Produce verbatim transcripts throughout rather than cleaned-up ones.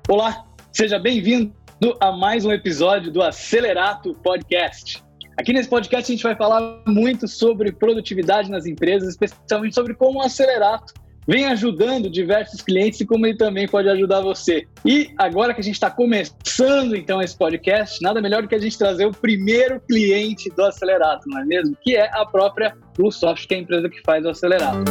Olá, seja bem-vindo a mais um episódio do Acelerato Podcast. Aqui nesse podcast a gente vai falar muito sobre produtividade nas empresas, especialmente sobre como o Acelerato vem ajudando diversos clientes e como ele também pode ajudar você. E agora que a gente está começando então esse podcast, nada melhor do que a gente trazer o primeiro cliente do Acelerato, não é mesmo? Que é a própria Bluesoft, que é a empresa que faz o Acelerato.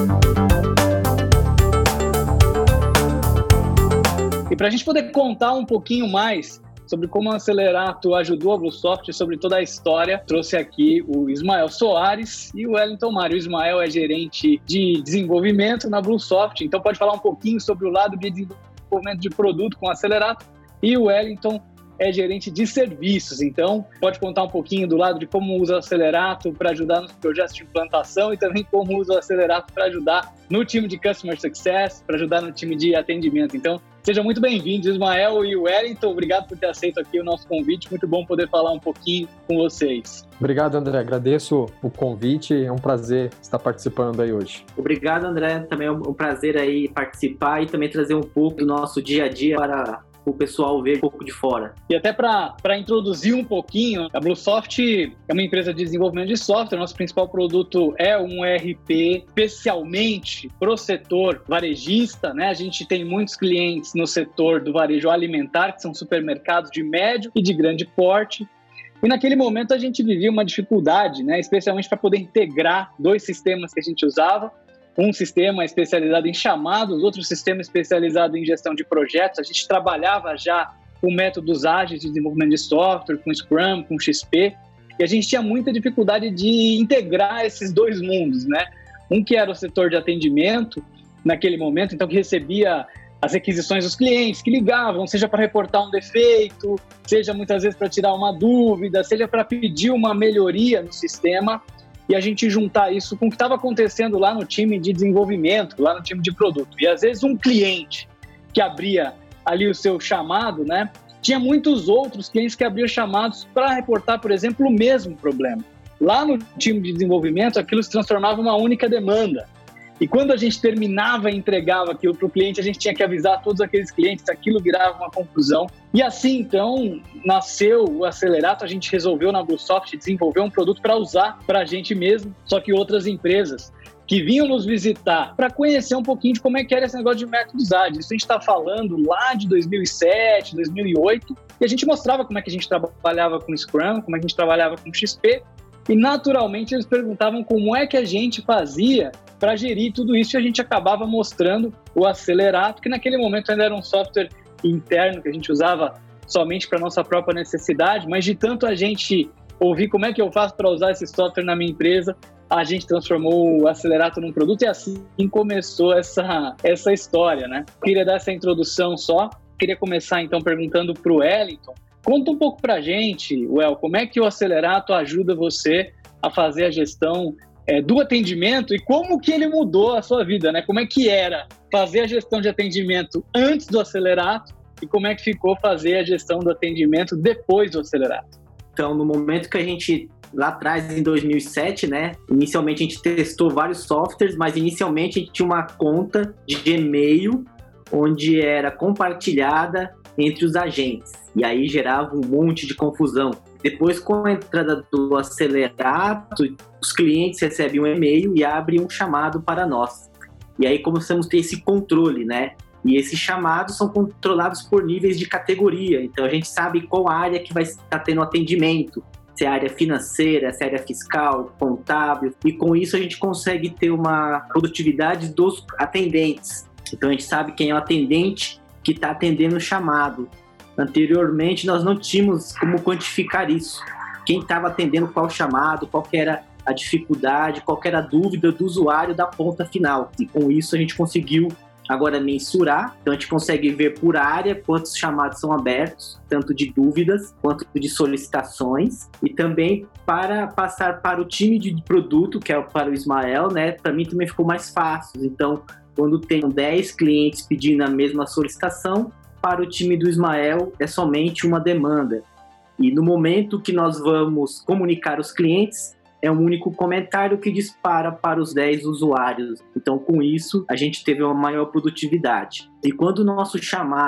E para a gente poder contar um pouquinho mais sobre como o Acelerato ajudou a Bluesoft, sobre toda a história, trouxe aqui o Ismael Soares e o Wellington Mário. O Ismael é gerente de desenvolvimento na Bluesoft, então pode falar um pouquinho sobre o lado de desenvolvimento de produto com o Acelerato, e o Wellington é gerente de serviços, então pode contar um pouquinho do lado de como usa o Acelerato para ajudar nos projetos de implantação e também como usa o Acelerato para ajudar no time de Customer Success, para ajudar no time de atendimento. Então, sejam muito bem-vindos, Ismael e Wellington. Obrigado por ter aceito aqui o nosso convite. Muito bom poder falar um pouquinho com vocês. Obrigado, André. Agradeço o convite. É um prazer estar participando aí hoje. Obrigado, André. Também é um prazer aí participar e também trazer um pouco do nosso dia a dia para o pessoal ver um pouco de fora. E até para introduzir um pouquinho, a Bluesoft é uma empresa de desenvolvimento de software. Nosso principal produto é um E R P especialmente para o setor varejista, né? A gente tem muitos clientes no setor do varejo alimentar, que são supermercados de médio e de grande porte. E naquele momento a gente vivia uma dificuldade, né? Especialmente para poder integrar dois sistemas que a gente usava. Um sistema especializado em chamados, outro sistema especializado em gestão de projetos. A gente trabalhava já com métodos ágeis de desenvolvimento de software, com Scrum, com X P, e a gente tinha muita dificuldade de integrar esses dois mundos, né? Um que era o setor de atendimento, naquele momento, então que recebia as requisições dos clientes, que ligavam, seja para reportar um defeito, seja muitas vezes para tirar uma dúvida, seja para pedir uma melhoria no sistema, e a gente juntar isso com o que estava acontecendo lá no time de desenvolvimento, lá no time de produto. E às vezes um cliente que abria ali o seu chamado, né, tinha muitos outros clientes que abriam chamados para reportar, por exemplo, o mesmo problema. Lá no time de desenvolvimento, aquilo se transformava em uma única demanda. E quando a gente terminava e entregava aquilo para o cliente, a gente tinha que avisar todos aqueles clientes, aquilo virava uma confusão. E assim, então, nasceu o Acelerato. A gente resolveu na Bluesoft desenvolver um produto para usar para a gente mesmo, só que outras empresas que vinham nos visitar para conhecer um pouquinho de como é que era esse negócio de métodos ágeis. Isso a gente está falando lá de dois mil e sete, dois mil e oito, e a gente mostrava como é que a gente trabalhava com Scrum, como é que a gente trabalhava com X P, e naturalmente eles perguntavam como é que a gente fazia para gerir tudo isso, e a gente acabava mostrando o Acelerato, que naquele momento ainda era um software interno que a gente usava somente para nossa própria necessidade, mas de tanto a gente ouvir como é que eu faço para usar esse software na minha empresa, a gente transformou o Acelerato num produto, e assim começou essa, essa história, né? Queria dar essa introdução só, queria começar então perguntando para o Wellington. Conta um pouco para a gente, Well, como é que o Acelerato ajuda você a fazer a gestão é, do atendimento e como que ele mudou a sua vida, né? Como é que era fazer a gestão de atendimento antes do Acelerato e como é que ficou fazer a gestão do atendimento depois do Acelerato? Então, no momento que a gente, lá atrás, em dois mil e sete, né? Inicialmente a gente testou vários softwares, mas inicialmente a gente tinha uma conta de e-mail onde era compartilhada entre os agentes. E aí gerava um monte de confusão. Depois, com a entrada do Acelerato, os clientes recebem um e-mail e abrem um chamado para nós. E aí começamos a ter esse controle, né? E esses chamados são controlados por níveis de categoria. Então, a gente sabe qual área que vai estar tendo atendimento. Se é a área financeira, se é a área fiscal, contábil. E com isso, a gente consegue ter uma produtividade dos atendentes. Então, a gente sabe quem é o atendente que está atendendo o chamado. Anteriormente, nós não tínhamos como quantificar isso. Quem estava atendendo qual chamado, qual que era a dificuldade, qual que era a dúvida do usuário da ponta final. E com isso, a gente conseguiu agora mensurar. Então, a gente consegue ver por área quantos chamados são abertos, tanto de dúvidas quanto de solicitações. E também para passar para o time de produto, que é para o Ismael, né? Para mim também ficou mais fácil. Então, quando tem dez clientes pedindo a mesma solicitação, para o time do Ismael é somente uma demanda. E no momento que nós vamos comunicar os clientes, é um único comentário que dispara para os dez usuários. Então, com isso, a gente teve uma maior produtividade. E quando o nosso chamado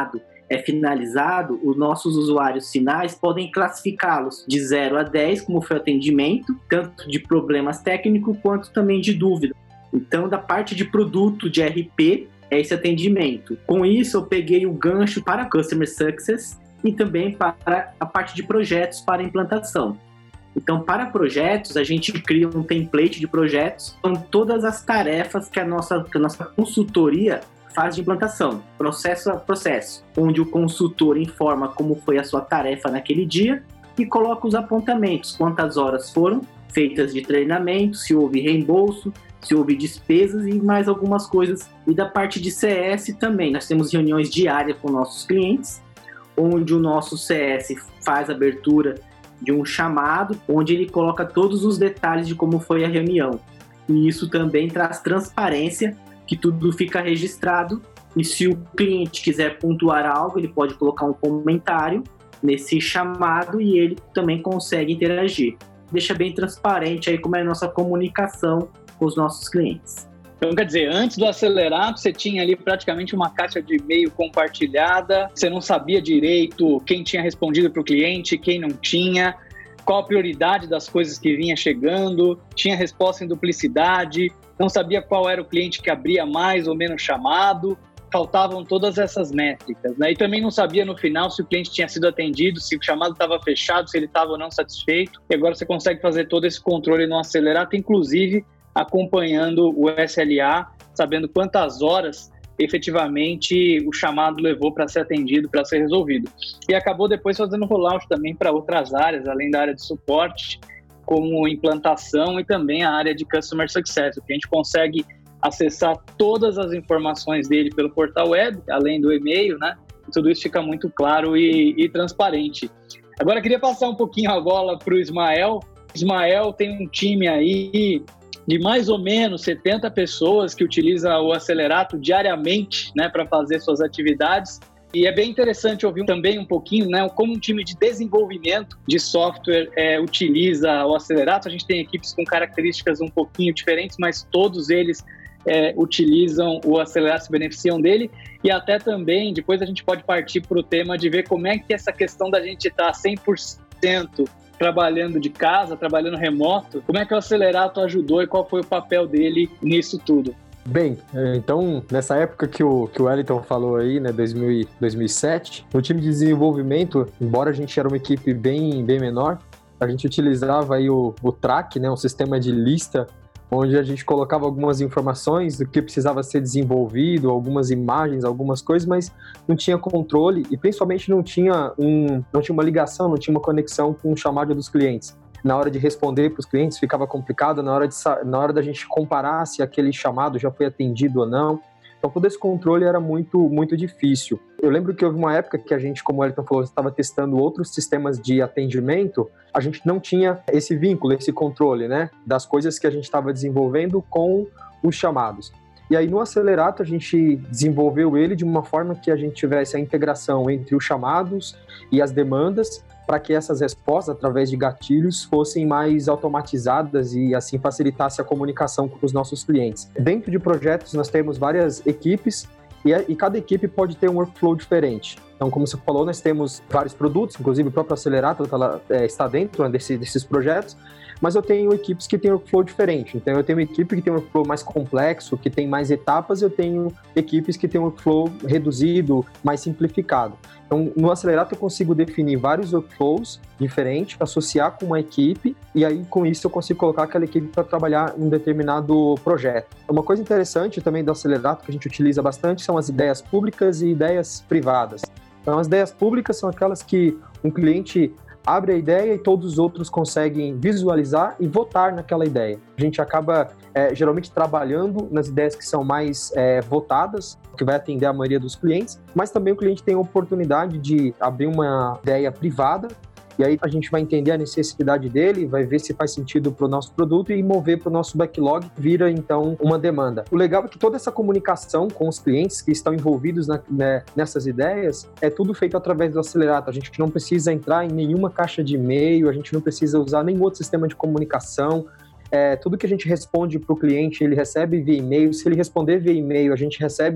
é finalizado, os nossos usuários finais podem classificá-los de zero a dez, como foi o atendimento, tanto de problemas técnicos quanto também de dúvida. Então, da parte de produto de R P, é esse atendimento. Com isso, eu peguei o gancho para Customer Success e também para a parte de projetos para implantação. Então, para projetos, a gente cria um template de projetos com todas as tarefas que a nossa, que a nossa consultoria faz de implantação, processo a processo, onde o consultor informa como foi a sua tarefa naquele dia e coloca os apontamentos, quantas horas foram feitas de treinamento, se houve reembolso, se houve despesas e mais algumas coisas. E da parte de C S também, nós temos reuniões diárias com nossos clientes, onde o nosso C S faz a abertura de um chamado, onde ele coloca todos os detalhes de como foi a reunião. E isso também traz transparência, que tudo fica registrado, e se o cliente quiser pontuar algo, ele pode colocar um comentário nesse chamado e ele também consegue interagir. Deixa bem transparente aí como é a nossa comunicação com os nossos clientes. Então, quer dizer, antes do Acelerato, você tinha ali praticamente uma caixa de e-mail compartilhada, você não sabia direito quem tinha respondido para o cliente, quem não tinha, qual a prioridade das coisas que vinha chegando, tinha resposta em duplicidade, não sabia qual era o cliente que abria mais ou menos chamado, faltavam todas essas métricas, né? E também não sabia no final se o cliente tinha sido atendido, se o chamado estava fechado, se ele estava ou não satisfeito. E agora você consegue fazer todo esse controle no Acelerato, inclusive acompanhando o S L A, sabendo quantas horas efetivamente o chamado levou para ser atendido, para ser resolvido. E acabou depois fazendo rollout também para outras áreas, além da área de suporte, como implantação e também a área de Customer Success. O cliente consegue acessar todas as informações dele pelo portal web, além do e-mail, né? Tudo isso fica muito claro e, e transparente. Agora, eu queria passar um pouquinho a bola para o Ismael. Ismael tem um time aí de mais ou menos setenta pessoas que utiliza o Acelerato diariamente, né, para fazer suas atividades. E é bem interessante ouvir também um pouquinho, né, como um time de desenvolvimento de software é, utiliza o Acelerato. A gente tem equipes com características um pouquinho diferentes, mas todos eles é, utilizam o Acelerato, se beneficiam dele. E até também, depois a gente pode partir para o tema de ver como é que essa questão da gente estar cem por cento trabalhando de casa, trabalhando remoto, como é que o Acelerato ajudou e qual foi o papel dele nisso tudo? Bem, então, nessa época que o, que o Wellington falou aí, né, dois mil e sete, no time de desenvolvimento, embora a gente era uma equipe bem, bem menor, a gente utilizava aí o, o Track, né, um sistema de lista, onde a gente colocava algumas informações do que precisava ser desenvolvido, algumas imagens, algumas coisas, mas não tinha controle e principalmente não tinha, um, não tinha uma ligação, não tinha uma conexão com o chamado dos clientes. Na hora de responder para os clientes ficava complicado, na hora, de, na hora da gente comparar se aquele chamado já foi atendido ou não. Então todo esse controle era muito, muito difícil. Eu lembro que houve uma época que a gente, como o Wellington falou, estava testando outros sistemas de atendimento, a gente não tinha esse vínculo, esse controle, né, das coisas que a gente estava desenvolvendo com os chamados. E aí no Acelerato a gente desenvolveu ele de uma forma que a gente tivesse a integração entre os chamados e as demandas, para que essas respostas, através de gatilhos, fossem mais automatizadas e assim facilitasse a comunicação com os nossos clientes. Dentro de projetos nós temos várias equipes e, e cada equipe pode ter um workflow diferente. Então, como você falou, nós temos vários produtos, inclusive o próprio Acelerato tá, é, está dentro desse, desses projetos, mas eu tenho equipes que têm um workflow diferente. Então, eu tenho uma equipe que tem um workflow mais complexo, que tem mais etapas, eu tenho equipes que têm um workflow reduzido, mais simplificado. Então, no Acelerato eu consigo definir vários workflows diferentes, associar com uma equipe, e aí com isso eu consigo colocar aquela equipe para trabalhar em um determinado projeto. Uma coisa interessante também do Acelerato que a gente utiliza bastante são as ideias públicas e ideias privadas. Então, as ideias públicas são aquelas que um cliente abre a ideia e todos os outros conseguem visualizar e votar naquela ideia. A gente acaba é, geralmente trabalhando nas ideias que são mais é, votadas, que vai atender a maioria dos clientes, mas também o cliente tem a oportunidade de abrir uma ideia privada e aí a gente vai entender a necessidade dele, vai ver se faz sentido para o nosso produto e mover para o nosso backlog, vira então uma demanda. O legal é que toda essa comunicação com os clientes que estão envolvidos na, né, nessas ideias é tudo feito através do Acelerato. A gente não precisa entrar em nenhuma caixa de e-mail, a gente não precisa usar nenhum outro sistema de comunicação. É, tudo que a gente responde para o cliente, ele recebe via e-mail. Se ele responder via e-mail, a gente recebe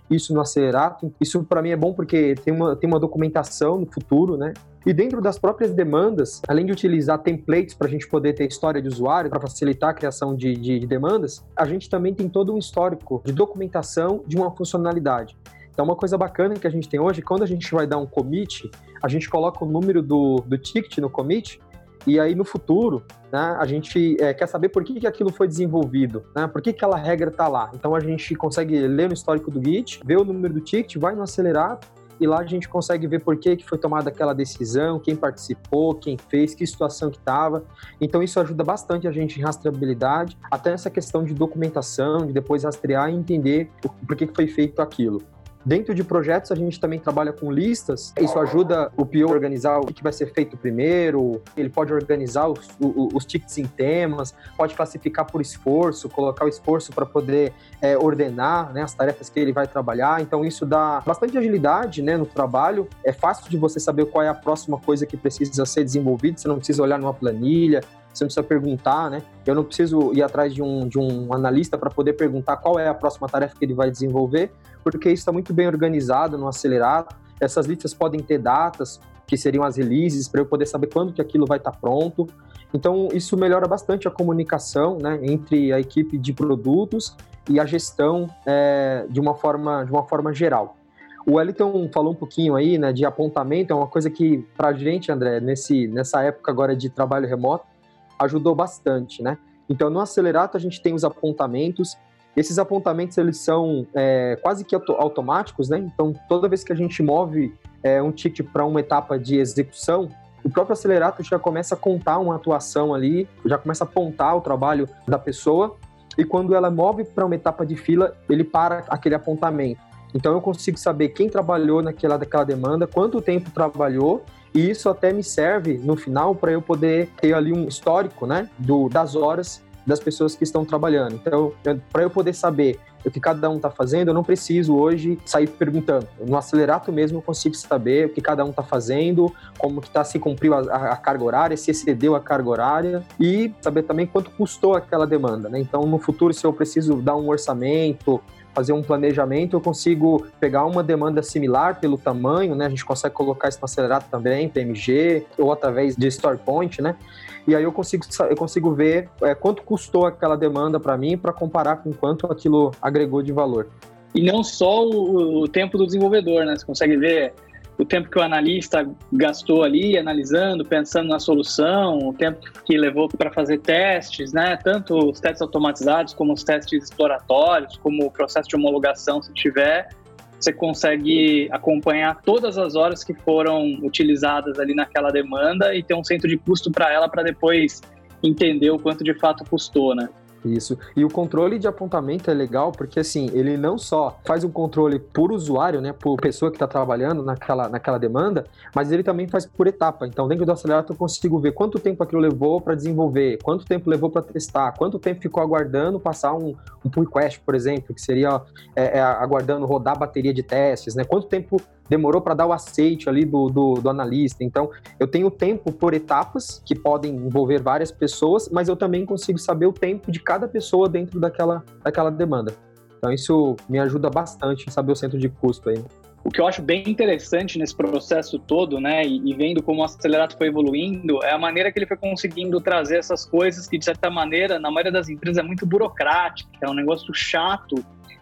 isso no Acelerato. Isso para mim é bom porque tem uma, tem uma documentação no futuro, né? E dentro das próprias demandas, além de utilizar templates para a gente poder ter história de usuário, para facilitar a criação de, de, de demandas, a gente também tem todo um histórico de documentação de uma funcionalidade. Então, uma coisa bacana que a gente tem hoje, quando a gente vai dar um commit, a gente coloca o número do, do ticket no commit, e aí no futuro, né, a gente é, quer saber por que, que aquilo foi desenvolvido, né, por que, que aquela regra está lá. Então, a gente consegue ler no histórico do Git, ver o número do ticket, vai no Acelerato, e lá a gente consegue ver por que, que foi tomada aquela decisão, quem participou, quem fez, que situação que estava. Então isso ajuda bastante a gente em rastreabilidade, até essa questão de documentação, de depois rastrear e entender por que, que foi feito aquilo. Dentro de projetos, a gente também trabalha com listas. Isso ajuda o P O a organizar o que vai ser feito primeiro. Ele pode organizar os, os, os tickets em temas, pode classificar por esforço, colocar o esforço para poder é, ordenar, né, as tarefas que ele vai trabalhar. Então, isso dá bastante agilidade, né, no trabalho. É fácil de você saber qual é a próxima coisa que precisa ser desenvolvida. Você não precisa olhar numa planilha, você não precisa perguntar, né? Eu não preciso ir atrás de um, de um analista para poder perguntar qual é a próxima tarefa que ele vai desenvolver, porque isso está muito bem organizado no Acelerato. Essas listas podem ter datas, que seriam as releases, para eu poder saber quando que aquilo vai estar tá pronto. Então, isso melhora bastante a comunicação, né, entre a equipe de produtos e a gestão é, de, uma forma, de uma forma geral. O Wellington falou um pouquinho aí, né, de apontamento. É uma coisa que, para a gente, André, nesse, nessa época agora de trabalho remoto, ajudou bastante, né? Então, no Acelerato, a gente tem os apontamentos. Esses apontamentos, eles são é, quase que auto- automáticos, né? Então, toda vez que a gente move é, um ticket para uma etapa de execução, o próprio Acelerato já começa a contar uma atuação ali, já começa a apontar o trabalho da pessoa, e quando ela move para uma etapa de fila, ele para aquele apontamento. Então, eu consigo saber quem trabalhou naquela, naquela demanda, quanto tempo trabalhou, e isso até me serve, no final, para eu poder ter ali um histórico, né, do, das horas das pessoas que estão trabalhando. Então, para eu poder saber o que cada um está fazendo, eu não preciso hoje sair perguntando. No Acelerato mesmo eu consigo saber o que cada um está fazendo, como que está, se cumpriu a, a carga horária, se excedeu a carga horária, e saber também quanto custou aquela demanda, né? Então, no futuro, se eu preciso dar um orçamento, fazer um planejamento, eu consigo pegar uma demanda similar pelo tamanho, né? A gente consegue colocar isso no Acelerato também, P M G, ou através de StoryPoint, né? E aí eu consigo, eu consigo ver é, quanto custou aquela demanda para mim, para comparar com quanto aquilo agregou de valor. E não só o, o tempo do desenvolvedor, né? Você consegue ver o tempo que o analista gastou ali, analisando, pensando na solução, o tempo que levou para fazer testes, né? Tanto os testes automatizados, como os testes exploratórios, como o processo de homologação, se tiver, você consegue acompanhar todas as horas que foram utilizadas ali naquela demanda e ter um centro de custo para ela, para depois entender o quanto de fato custou, né? Isso. E o controle de apontamento é legal porque, assim, ele não só faz um controle por usuário, né, por pessoa que está trabalhando naquela, naquela demanda, mas ele também faz por etapa. Então, dentro do Acelerato, eu consigo ver quanto tempo aquilo levou para desenvolver, quanto tempo levou para testar, quanto tempo ficou aguardando passar um, um pull request, por exemplo, que seria é, é, aguardando rodar a bateria de testes, né? Quanto tempo demorou para dar o aceite ali do, do, do analista. Então, eu tenho tempo por etapas, que podem envolver várias pessoas, mas eu também consigo saber o tempo de cada pessoa dentro daquela, daquela demanda. Então, isso me ajuda bastante em saber o centro de custo aí. O que eu acho bem interessante nesse processo todo, né, e, e vendo como o Acelerato foi evoluindo, é a maneira que ele foi conseguindo trazer essas coisas que, de certa maneira, na maioria das empresas é muito burocrática, é um negócio chato,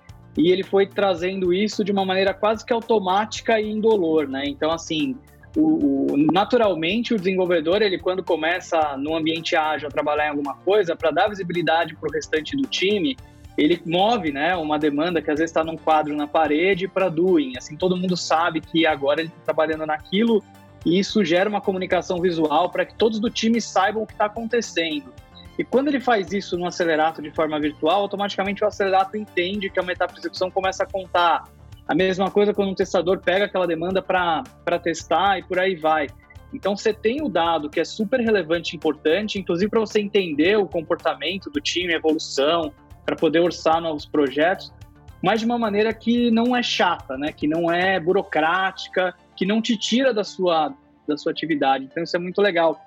e ele foi trazendo isso de uma maneira quase que automática e indolor, né? Então, assim, o, o, naturalmente o desenvolvedor, ele quando começa no ambiente ágil a trabalhar em alguma coisa, para dar visibilidade para o restante do time, ele move, né, uma demanda que às vezes está num quadro na parede para doing. Assim, todo mundo sabe que agora ele está trabalhando naquilo e isso gera uma comunicação visual para que todos do time saibam o que está acontecendo. E quando ele faz isso no Acelerato de forma virtual, automaticamente o Acelerato entende que a uma etapa de execução começa a contar. A mesma coisa quando um testador pega aquela demanda para testar e por aí vai. Então você tem o dado que é super relevante e importante, inclusive para você entender o comportamento do time, a evolução, para poder orçar novos projetos, mas de uma maneira que não é chata, né? Que não é burocrática, que não te tira da sua, da sua atividade. Então isso é muito legal.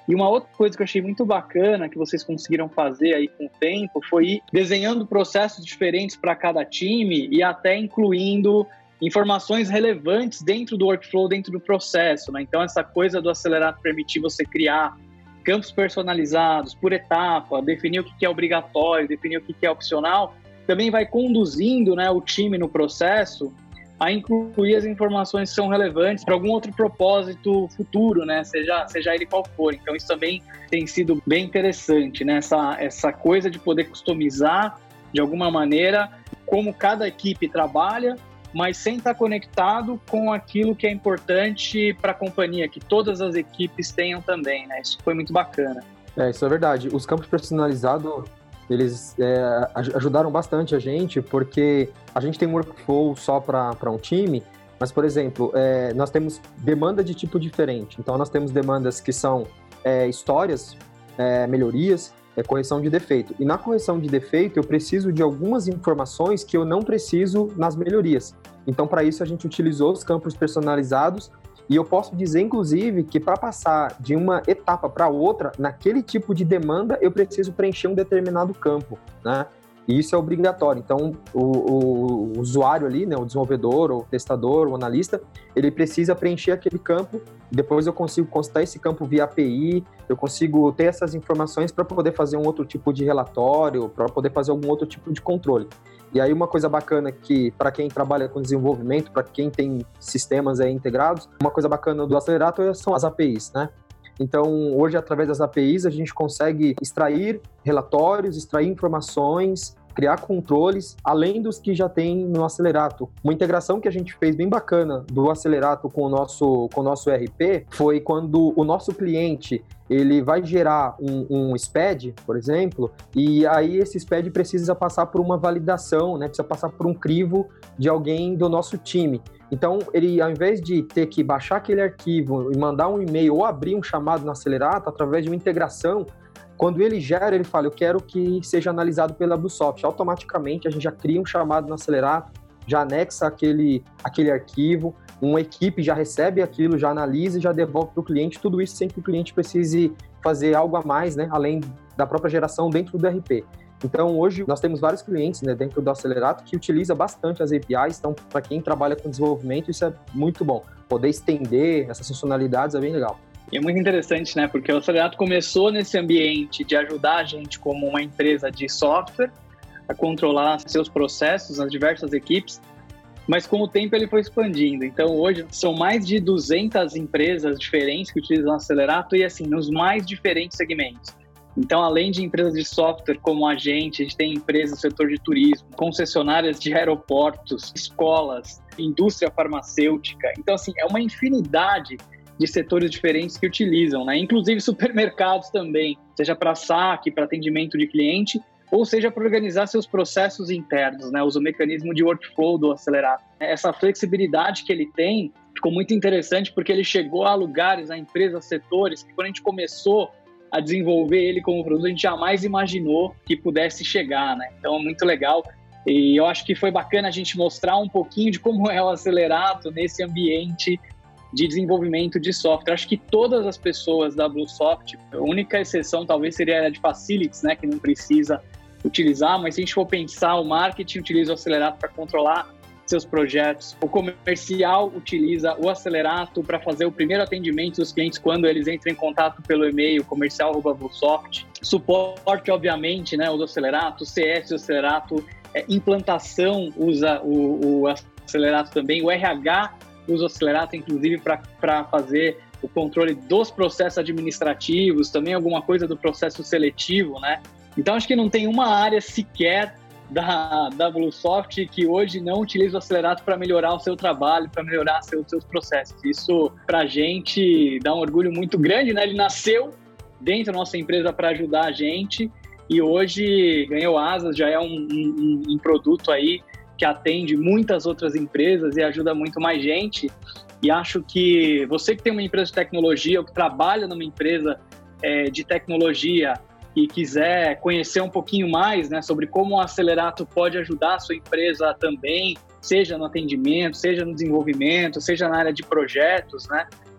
E uma outra coisa que eu achei muito bacana que vocês conseguiram fazer aí com o tempo foi ir desenhando processos diferentes para cada time e até incluindo informações relevantes dentro do workflow, dentro do processo, né? Então, essa coisa do Acelerato permitir você criar campos personalizados por etapa, definir o que é obrigatório, definir o que é opcional, também vai conduzindo, né, o time no processo a incluir as informações que são relevantes para algum outro propósito futuro, né, seja, seja ele qual for. Então, isso também tem sido bem interessante, né, essa, essa coisa de poder customizar, de alguma maneira, como cada equipe trabalha, mas sem estar conectado com aquilo que é importante para a companhia, que todas as equipes tenham também, né? Isso foi muito bacana. É, isso é verdade. Os campos personalizados, eles é, ajudaram bastante a gente, porque a gente tem um workflow só para um time, mas, por exemplo, é, nós temos demanda de tipo diferente. Então, nós temos demandas que são é, histórias, é, melhorias, é correção de defeito. E na correção de defeito, eu preciso de algumas informações que eu não preciso nas melhorias. Então, para isso, a gente utilizou os campos personalizados e eu posso dizer, inclusive, que para passar de uma etapa para outra, naquele tipo de demanda, eu preciso preencher um determinado campo, né? E isso é obrigatório. Então, o, o, o usuário ali, né, o desenvolvedor, o testador, o analista, ele precisa preencher aquele campo. Depois eu consigo consultar esse campo via A P I, eu consigo ter essas informações para poder fazer um outro tipo de relatório, para poder fazer algum outro tipo de controle. E aí uma coisa bacana que, para quem trabalha com desenvolvimento, para quem tem sistemas aí integrados, uma coisa bacana do Acelerato são as A P Is, né? Então, hoje, através das A P Is, a gente consegue extrair relatórios, extrair informações, criar controles, além dos que já tem no Acelerato. Uma integração que a gente fez bem bacana do Acelerato com o nosso, com o nosso E R P foi quando o nosso cliente ele vai gerar um, um S P E D, por exemplo, e aí esse S P E D precisa passar por uma validação, né? Precisa passar por um crivo de alguém do nosso time. Então, ele, ao invés de ter que baixar aquele arquivo e mandar um e-mail ou abrir um chamado no Acelerato, através de uma integração, quando ele gera, ele fala, eu quero que seja analisado pela Bluesoft. Automaticamente, a gente já cria um chamado no Acelerato, já anexa aquele, aquele arquivo, uma equipe já recebe aquilo, já analisa e já devolve para o cliente, tudo isso sem que o cliente precise fazer algo a mais, né, além da própria geração dentro do E R P. Então, hoje, nós temos vários clientes, né, dentro do Acelerato que utiliza bastante as A P Is. Então, para quem trabalha com desenvolvimento, isso é muito bom. Poder estender essas funcionalidades é bem legal. E é muito interessante, né, porque o Acelerato começou nesse ambiente de ajudar a gente como uma empresa de software a controlar seus processos nas diversas equipes, mas com o tempo ele foi expandindo. Então, hoje, são mais de duzentas empresas diferentes que utilizam o Acelerato e, assim, nos mais diferentes segmentos. Então, além de empresas de software como a gente, a gente tem empresas do setor de turismo, concessionárias de aeroportos, escolas, indústria farmacêutica. Então, assim, é uma infinidade de setores diferentes que utilizam, né? Inclusive supermercados também, seja para saque, para atendimento de cliente, ou seja para organizar seus processos internos, né? Usa o mecanismo de workflow do Acelerato. Essa flexibilidade que ele tem ficou muito interessante porque ele chegou a lugares, a empresas, setores, que quando a gente começou a desenvolver ele como produto, a gente jamais imaginou que pudesse chegar, né? Então, é muito legal. E eu acho que foi bacana a gente mostrar um pouquinho de como é o Acelerato nesse ambiente de desenvolvimento de software. Acho que todas as pessoas da Bluesoft, a única exceção talvez seria a de Facilities, né, que não precisa utilizar, mas se a gente for pensar, o marketing utiliza o Acelerato para controlar seus projetos, o comercial utiliza o Acelerato para fazer o primeiro atendimento dos clientes quando eles entram em contato pelo e-mail comercial arroba bluesoft, suporte, obviamente, né, usa o Acelerato, C S o Acelerato, é, implantação usa o, o Acelerato também, o R H usa o Acelerato, inclusive, para fazer o controle dos processos administrativos, também alguma coisa do processo seletivo, né? Então, acho que não tem uma área sequer da, da Bluesoft que hoje não utiliza o Acelerato para melhorar o seu trabalho, para melhorar seus, seus processos. Isso, para a gente, dá um orgulho muito grande, né? Ele nasceu dentro da nossa empresa para ajudar a gente e hoje ganhou asas, já é um, um, um produto aí que atende muitas outras empresas e ajuda muito mais gente. E acho que você que tem uma empresa de tecnologia ou que trabalha numa empresa é, de tecnologia e quiser conhecer um pouquinho mais, né, sobre como o Acelerato pode ajudar a sua empresa também, seja no atendimento, seja no desenvolvimento, seja na área de projetos, né,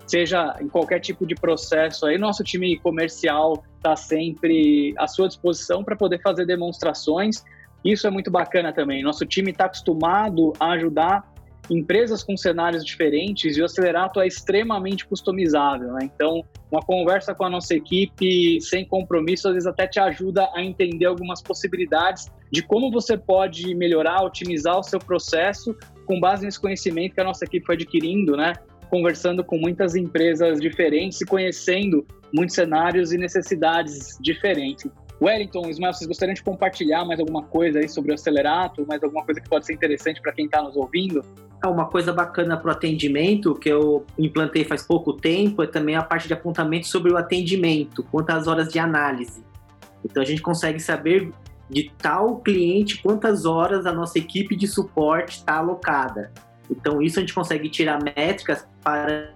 seja em qualquer tipo de processo. Aí nosso time comercial está sempre à sua disposição para poder fazer demonstrações. Isso é muito bacana também. Nosso time está acostumado a ajudar empresas com cenários diferentes e o Acelerato é extremamente customizável, né? Então, uma conversa com a nossa equipe sem compromisso, às vezes até te ajuda a entender algumas possibilidades de como você pode melhorar, otimizar o seu processo com base nesse conhecimento que a nossa equipe foi adquirindo, né? Conversando com muitas empresas diferentes e conhecendo muitos cenários e necessidades diferentes. Wellington, Ismael, vocês gostariam de compartilhar mais alguma coisa aí sobre o Acelerato, mais alguma coisa que pode ser interessante para quem está nos ouvindo? Uma coisa bacana para o atendimento, que eu implantei faz pouco tempo, é também a parte de apontamento sobre o atendimento, quantas horas de análise. Então a gente consegue saber de tal cliente quantas horas a nossa equipe de suporte está alocada. Então isso a gente consegue tirar métricas para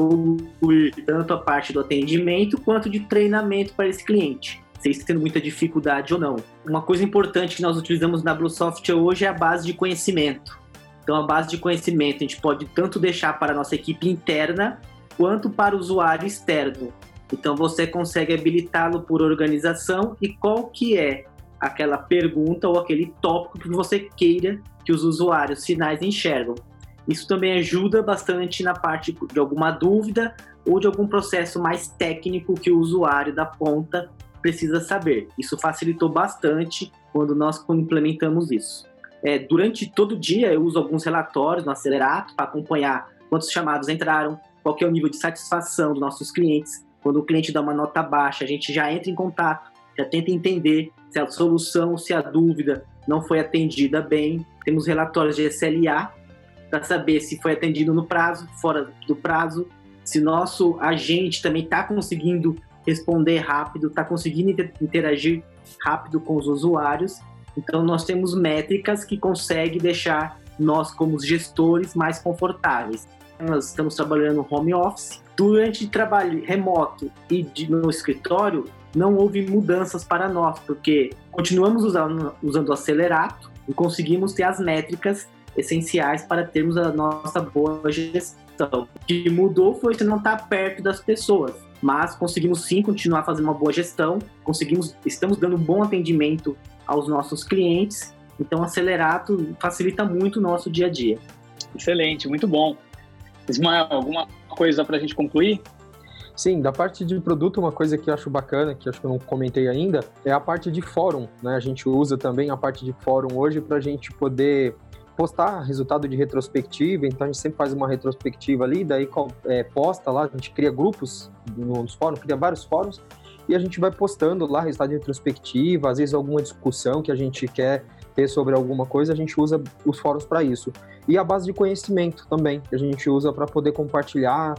evoluir tanto a parte do atendimento quanto de treinamento para esse cliente, se está tendo muita dificuldade ou não. Uma coisa importante que nós utilizamos na Bluesoft hoje é a base de conhecimento. Então, a base de conhecimento a gente pode tanto deixar para a nossa equipe interna quanto para o usuário externo. Então, você consegue habilitá-lo por organização e qual que é aquela pergunta ou aquele tópico que você queira que os usuários finais enxergam. Isso também ajuda bastante na parte de alguma dúvida ou de algum processo mais técnico que o usuário da ponta precisa saber. Isso facilitou bastante quando nós implementamos isso. É, durante todo o dia eu uso alguns relatórios no Acelerato para acompanhar quantos chamados entraram, qual que é o nível de satisfação dos nossos clientes. Quando o cliente dá uma nota baixa, a gente já entra em contato, já tenta entender se a solução, se a dúvida não foi atendida bem. Temos relatórios de S L A para saber se foi atendido no prazo, fora do prazo, se nosso agente também está conseguindo responder rápido, está conseguindo interagir rápido com os usuários. Então, nós temos métricas que conseguem deixar nós, como gestores, mais confortáveis. Nós estamos trabalhando no home office. Durante o trabalho remoto e de, no escritório, não houve mudanças para nós, porque continuamos usando, usando o Acelerato e conseguimos ter as métricas essenciais para termos a nossa boa gestão. O que mudou foi você não estar perto das pessoas, mas conseguimos sim continuar fazendo uma boa gestão, conseguimos, estamos dando um bom atendimento aos nossos clientes, então o Acelerato facilita muito o nosso dia a dia. Excelente, muito bom. Ismael, alguma coisa para a gente concluir? Sim, da parte de produto, uma coisa que eu acho bacana, que acho que eu não comentei ainda, é a parte de fórum, né? A gente usa também a parte de fórum hoje para a gente poder postar resultado de retrospectiva, então a gente sempre faz uma retrospectiva ali, daí é, posta lá, a gente cria grupos nos fóruns, cria vários fóruns, e a gente vai postando lá resultado de retrospectiva, às vezes alguma discussão que a gente quer ter sobre alguma coisa, a gente usa os fóruns para isso. E a base de conhecimento também, que a gente usa para poder compartilhar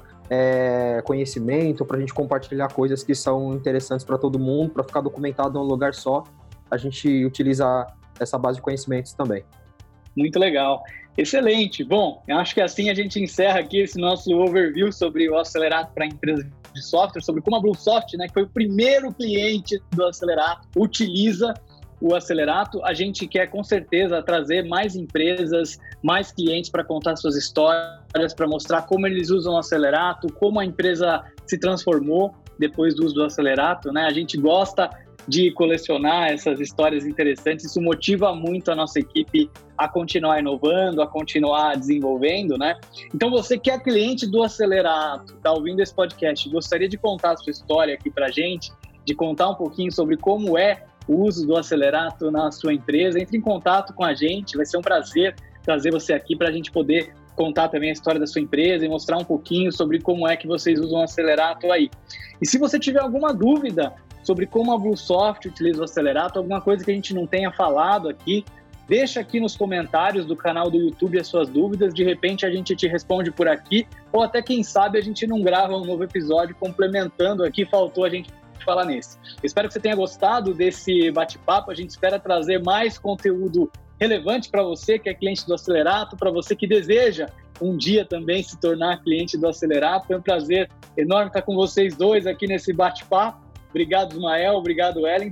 é, conhecimento, para a gente compartilhar coisas que são interessantes para todo mundo, para ficar documentado em um lugar só, a gente utiliza essa base de conhecimentos também. Muito legal. Excelente. Bom, eu acho que assim a gente encerra aqui esse nosso overview sobre o Acelerato para empresas de software, sobre como a Bluesoft, né, que foi o primeiro cliente do Acelerato, utiliza o Acelerato. A gente quer com certeza trazer mais empresas, mais clientes para contar suas histórias, para mostrar como eles usam o Acelerato, como a empresa se transformou depois do uso do Acelerato, né? A gente gosta de colecionar essas histórias interessantes, isso motiva muito a nossa equipe a continuar inovando, a continuar desenvolvendo, né? Então, você que é cliente do Acelerato, está ouvindo esse podcast, gostaria de contar a sua história aqui para a gente, de contar um pouquinho sobre como é o uso do Acelerato na sua empresa, entre em contato com a gente, vai ser um prazer trazer você aqui para a gente poder contar também a história da sua empresa e mostrar um pouquinho sobre como é que vocês usam o Acelerato aí. E se você tiver alguma dúvida sobre como a Bluesoft utiliza o Acelerato, alguma coisa que a gente não tenha falado aqui, deixa aqui nos comentários do canal do YouTube as suas dúvidas, de repente a gente te responde por aqui, ou até quem sabe a gente não grava um novo episódio complementando aqui, faltou a gente falar nesse. Eu espero que você tenha gostado desse bate-papo, a gente espera trazer mais conteúdo relevante para você que é cliente do Acelerato, para você que deseja um dia também se tornar cliente do Acelerato. Foi um prazer enorme estar com vocês dois aqui nesse bate-papo. Obrigado, Ismael. Obrigado, Wellington.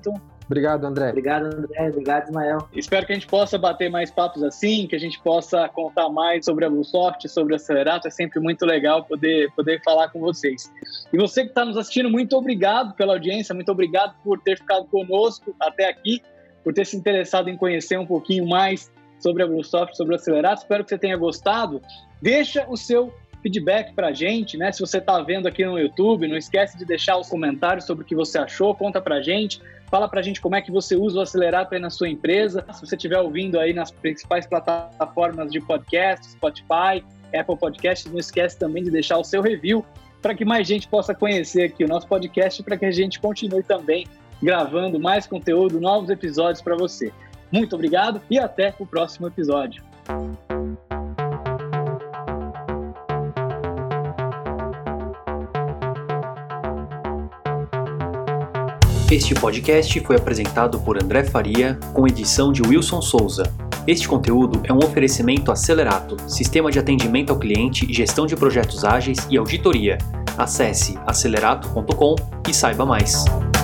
Obrigado, André. Obrigado, André. Obrigado, Ismael. Espero que a gente possa bater mais papos assim, que a gente possa contar mais sobre a BlueSoft, sobre a Acelerato. É sempre muito legal poder, poder falar com vocês. E você que está nos assistindo, muito obrigado pela audiência, muito obrigado por ter ficado conosco até aqui, por ter se interessado em conhecer um pouquinho mais sobre a BlueSoft, sobre o Acelerato. Espero que você tenha gostado. Deixa o seu feedback pra gente, né? Se você tá vendo aqui no YouTube, não esquece de deixar os comentários sobre o que você achou, conta pra gente, fala pra gente como é que você usa o Acelerato aí na sua empresa. Se você estiver ouvindo aí nas principais plataformas de podcast, Spotify, Apple Podcasts, não esquece também de deixar o seu review para que mais gente possa conhecer aqui o nosso podcast, para que a gente continue também gravando mais conteúdo, novos episódios para você. Muito obrigado e até o próximo episódio. Este podcast foi apresentado por André Faria, com edição de Wilson Souza. Este conteúdo é um oferecimento Acelerato, sistema de atendimento ao cliente, gestão de projetos ágeis e auditoria. Acesse acelerato ponto com e saiba mais.